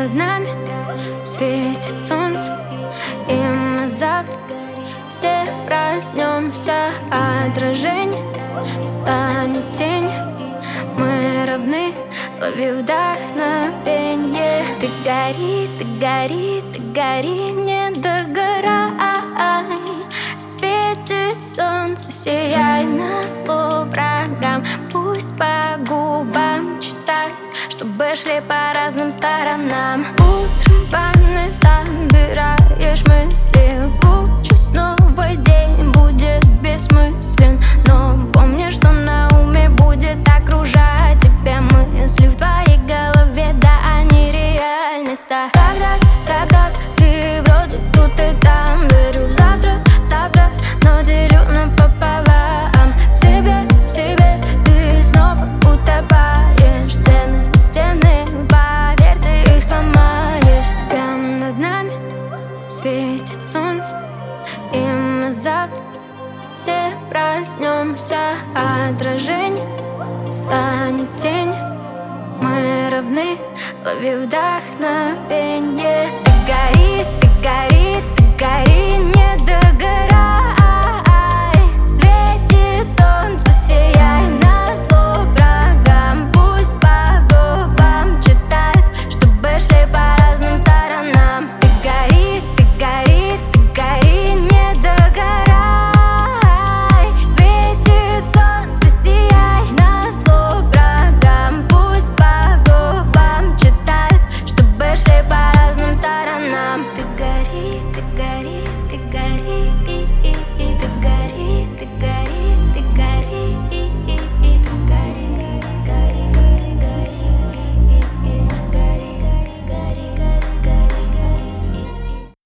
над нами светит солнце, и мы завтра все проснемся. Отражение станет тень, мы равны, лови вдохновенье. Ты гори, ты гори, ты гори, не догорай. Светит солнце, сияй на зло врагам. Пусть по губам читай, чтобы шли по разным сторонам. Утром в ванной собираешь мысли в кучу, снова день будет бессмыслен. Но помни, что на уме будет окружать тебя мысли в твоей голове, да, они реальность. А когда ты вроде тут и там, верю в завтра, но делю напополам. В себе ты снова утопаешь. Стены, поверь, ты их сломаешь. Прямо над нами светит солнце, и мы завтра все проснемся. Отражение станет тень, мы равны, лови вдохновенье.